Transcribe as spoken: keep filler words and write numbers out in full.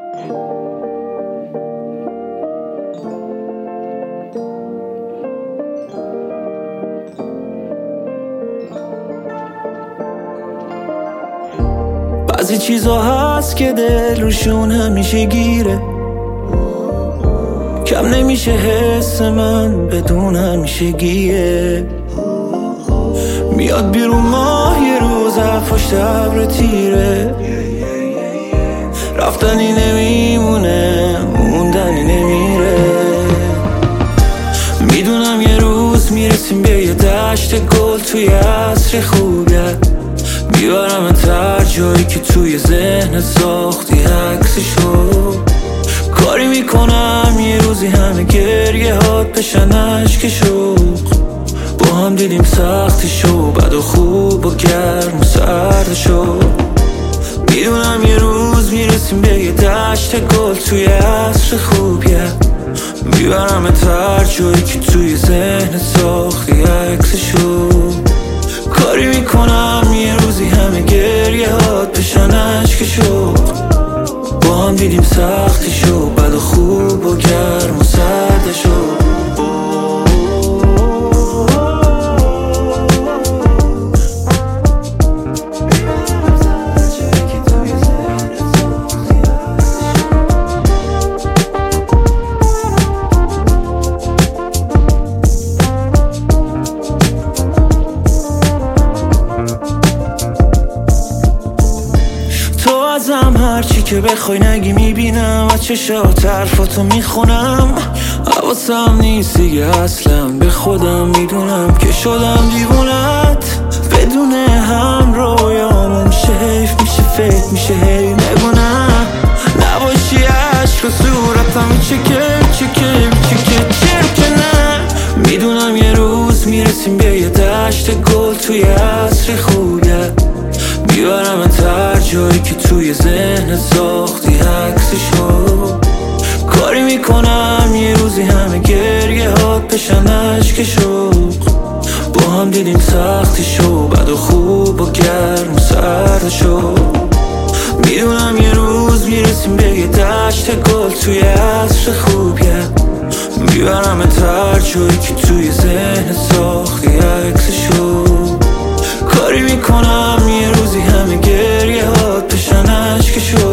بعضی چیزا هست که دل روشون همیشه گیره، کم نمیشه حس من بدون همیشه گیه. میاد بیرون ماه یه روز پشت ابر تیره، رفتنی نمیمونه موندنی نمیره. میدونم یه روز میرسیم به یه دشت گل توی عصر خوبیت، میبرم تر جایی که توی ذهن ساختی عکسشو. کاری میکنم یه روزی همه گریه هات بشن عشق شوق، با هم دیدیم سختشو بد و خوب و گرم و سردشو. میدونم یه روز میرسیم به یه دشت گل توی عصر خوبیت، میبرم تر جایی که توی ذهن ساختی عکسشو. کاری میکنم یه روزی همه گریه هات بشن عشق شوق، با هم دیدیم سختشو بد و خوب و گرم و سردشو. ازم هرچی که بخوای نگی میبینم، از چشات حرفاتو میخونم. حواسم نیست دیگه اصلا به خودم، میدونم که شدم دیوونت. بدون هم رویامون میشه حیف، میشه فکر میشه هی نگونم. نباشی عشق و صورتم میچکه میچکه میچکه چرا که نه. میدونم یه روز میرسیم به یه دشت گل توی عصر خوبیت، میبرم تر جایی که توی ذهن ساختی عکسشو. کاری میکنم یه روزی همه گریه هات بشن عشق شوق، با هم دیدیم سختشو بد و خوب و گرم و سردشو. میدونم یه روز میرسیم به یه دشت گل توی عصر خوبیت، میبرم تر جایی که توی ذهن ساختی عکسشو. کاری میکنم یه روزی همه گریه هات بشن عشق شوق،